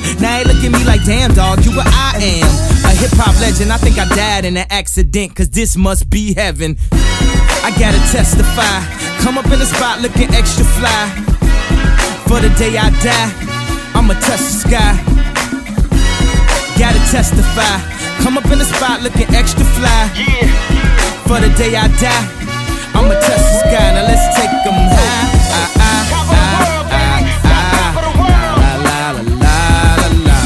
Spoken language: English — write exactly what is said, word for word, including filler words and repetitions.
Now they look at me like, damn dog, you what I am. A hip-hop legend, I think I died in an accident, cause this must be heaven. I gotta testify, come up in the spot looking extra fly. For the day I die, I'ma touch the sky. Gotta testify, come up in the spot looking extra fly. For the day I die,